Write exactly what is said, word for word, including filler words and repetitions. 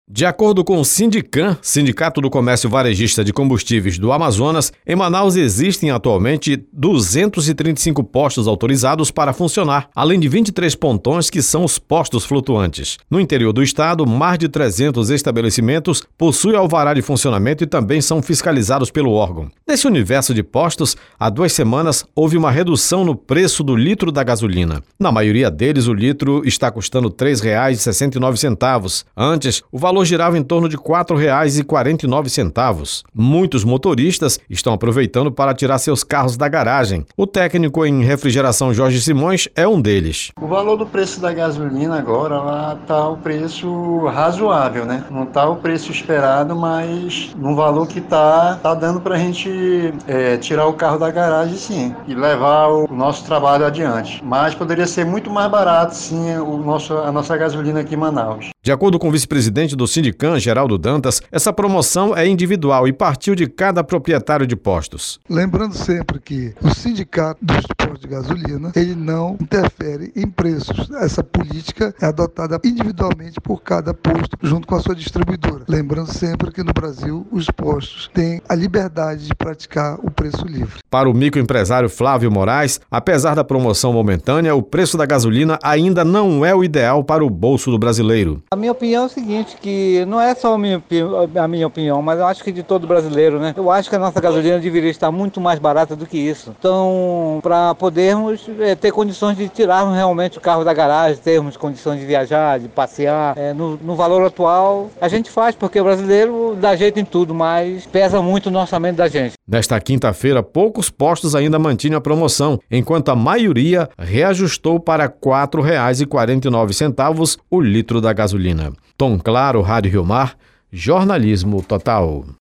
De acordo com o Sindicam, Sindicato do Comércio Varejista de Combustíveis do Amazonas, em Manaus existem atualmente duzentos e trinta e cinco postos autorizados para funcionar, além de vinte e três pontões que são os postos flutuantes. No interior do estado, mais de trezentos estabelecimentos possuem alvará de funcionamento e também são fiscalizados pelo órgão. Nesse universo de postos, há duas semanas houve uma redução no preço do litro da gasolina. Na maioria deles, o litro está custando três reais e sessenta e nove centavos. Antes, o valor O valor girava em torno de quatro reais e quarenta e nove centavos. Muitos motoristas estão aproveitando para tirar seus carros da garagem. O técnico em refrigeração Jorge Simões é um deles. O valor do preço da gasolina agora lá está o preço razoável, né? Não está o preço esperado, mas no valor que está, tá dando para a gente é, tirar o carro da garagem, sim, e levar o nosso trabalho adiante. Mas poderia ser muito mais barato, sim, o nosso, a nossa gasolina aqui em Manaus. De acordo com o vice-presidente do Sindicam, Geraldo Dantas, essa promoção é individual e partiu de cada proprietário de postos. Lembrando sempre que o sindicato dos postos de gasolina, ele não interfere em preços. Essa política é adotada individualmente por cada posto, junto com a sua distribuidora. Lembrando sempre que no Brasil, os postos têm a liberdade de praticar o preço livre. Para o microempresário Flávio Moraes, apesar da promoção momentânea, o preço da gasolina ainda não é o ideal para o bolso do brasileiro. A minha opinião é o seguinte, que não é só a minha, a minha opinião, mas eu acho que de todo brasileiro, né? Eu acho que a nossa gasolina deveria estar muito mais barata do que isso. Então, para podermos é, ter condições de tirarmos realmente o carro da garagem, termos condições de viajar, de passear, é, no, no valor atual, a gente faz, porque o brasileiro dá jeito em tudo, mas pesa muito no orçamento da gente. Nesta quinta-feira, poucos postos ainda mantinham a promoção, enquanto a maioria reajustou para quatro reais e quarenta e nove centavos o litro da gasolina. Tom Claro, Rádio Rio Mar, Jornalismo Total.